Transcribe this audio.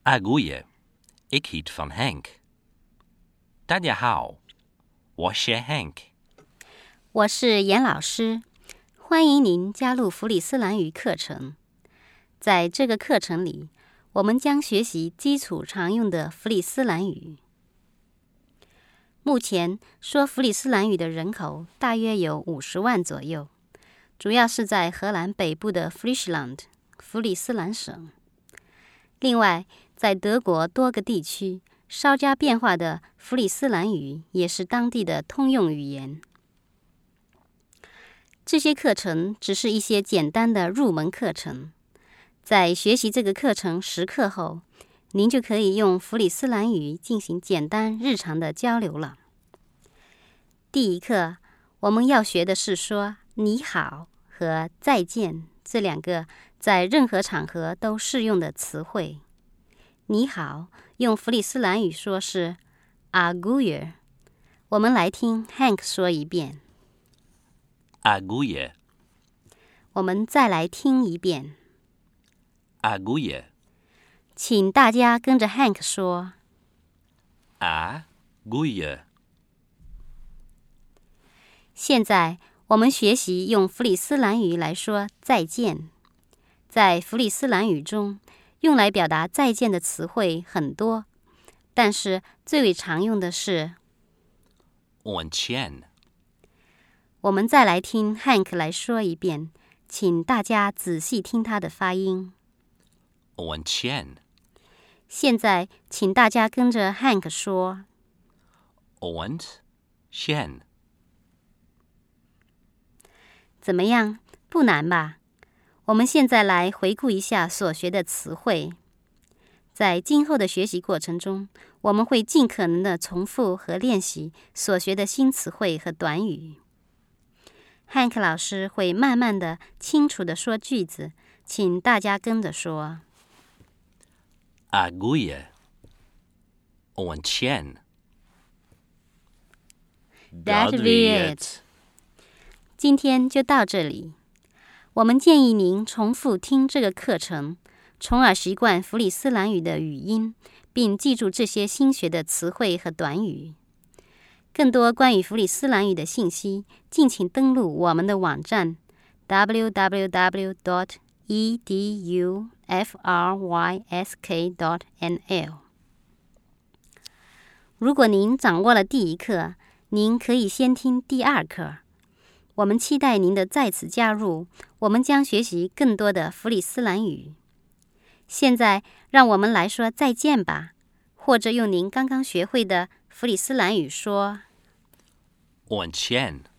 Goeie, ik heet van Henk. 大家好，我是 Henk。 我是严老师，欢迎您加入弗里斯兰语课程。在这个课程里，我们将学习基础常用的弗里斯兰语。目前说弗里斯兰语的人口大约有50万左右，主要是在荷兰北部的 Friesland 弗里斯兰省。另外，在德国多个地区，稍加变化的弗里斯兰语也是当地的通用语言。这些课程只是一些简单的入门课程，在学习这个课程10课后，您就可以用弗里斯兰语进行简单日常的交流了。第一课，我们要学的是说你好和再见这2个在任何场合都适用的词汇。你好，用弗里斯兰语说是 Goeie。我们来听 Henk 说一遍。 Goeie, 我们再来听一遍。 Goeie, 请大家跟着 Henk 说。 Goeie. 现在我们学习用弗里斯兰语来说再见。在弗里斯兰语中，用来表达再见的词汇很多，但是最为常用的是 Und tjen. 我们再来听 Henk 来说一遍，请大家仔细听他的发音。 Und tjen. 现在请大家跟着 Henk 说。 Und tjen. 怎么样？不难吧？我们现在来回顾一下所学的词汇。在今后的学习过程中，我们会尽可能的重复和练习所学的新词汇和短语。Henk 老师会慢慢的、清楚的说句子，请大家跟着说。 Goeie. Und tjen. That be it. 今天就到这里。我们建议您重复听这个课程，从而习惯弗里斯兰语的语音，并记住这些新学的词汇和短语。更多关于弗里斯兰语的信息，敬请登录我们的网站 www.edufrysk.nl。 如果您掌握了第1课，您可以先听第2课。我们期待您的再次加入，我们将学习更多的弗里斯兰语。现在，让我们来说再见吧，或者用您刚刚学会的弗里斯兰语说 Und tjen.